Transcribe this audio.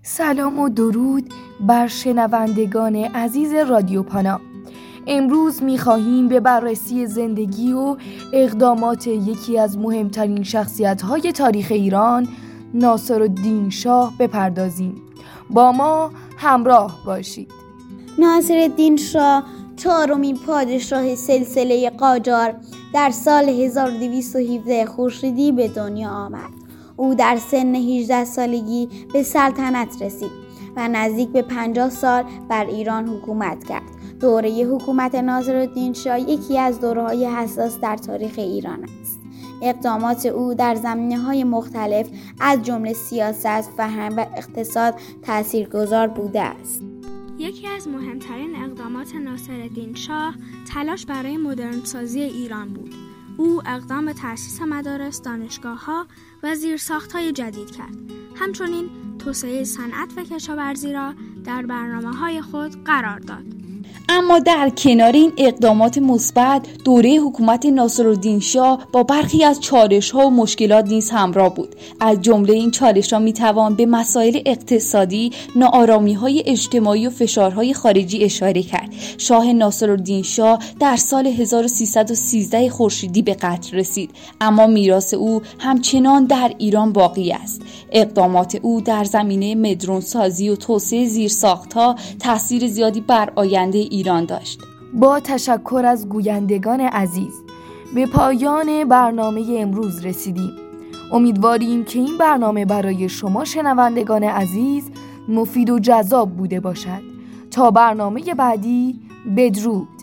سلام و درود بر شنوندگان عزیز رادیو پانا. امروز می‌خواهیم به بررسی زندگی و اقدامات یکی از مهمترین شخصیت‌های تاریخ ایران، ناصرالدین شاه بپردازیم. با ما همراه باشید. ناصرالدین شاه چهارمین پادشاه سلسله قاجار در سال 1217 خورشیدی به دنیا آمد. او در سن 18 سالگی به سلطنت رسید و نزدیک به 50 سال بر ایران حکومت کرد. دوره حکومت ناصرالدین شاه یکی از دوره‌های حساس در تاریخ ایران است. اقدامات او در زمینه‌های مختلف از جمله سیاست، فرهنگ و اقتصاد تاثیرگذار بوده است. یکی از مهمترین اقدامات ناصرالدین شاه تلاش برای مدرنسازی ایران بود. او اقدام به تأسیس مدارس، دانشگاه‌ها و زیرساخت‌های جدید کرد. همچنین توسعه صنعت و کشاورزی را در برنامه‌های خود قرار داد. اما در کنار این اقدامات مثبت، دوره حکومت ناصرالدین شاه با برخی از چالش‌ها و مشکلات نیز همراه بود. از جمله این چالش‌ها می‌توان به مسائل اقتصادی، ناآرامی‌های اجتماعی و فشارهای خارجی اشاره کرد. شاه ناصرالدین شاه در سال 1313 خورشیدی به قتل رسید، اما میراث او همچنان در ایران باقی است. اقدامات او در زمینه مدرن‌سازی و توسعه زیرساخت‌ها تأثیر زیادی بر آینده ایران داشت. با تشکر از گویندگان عزیز به پایان برنامه امروز رسیدیم. امیدواریم که این برنامه برای شما شنوندگان عزیز مفید و جذاب بوده باشد. تا برنامه بعدی، بدرود.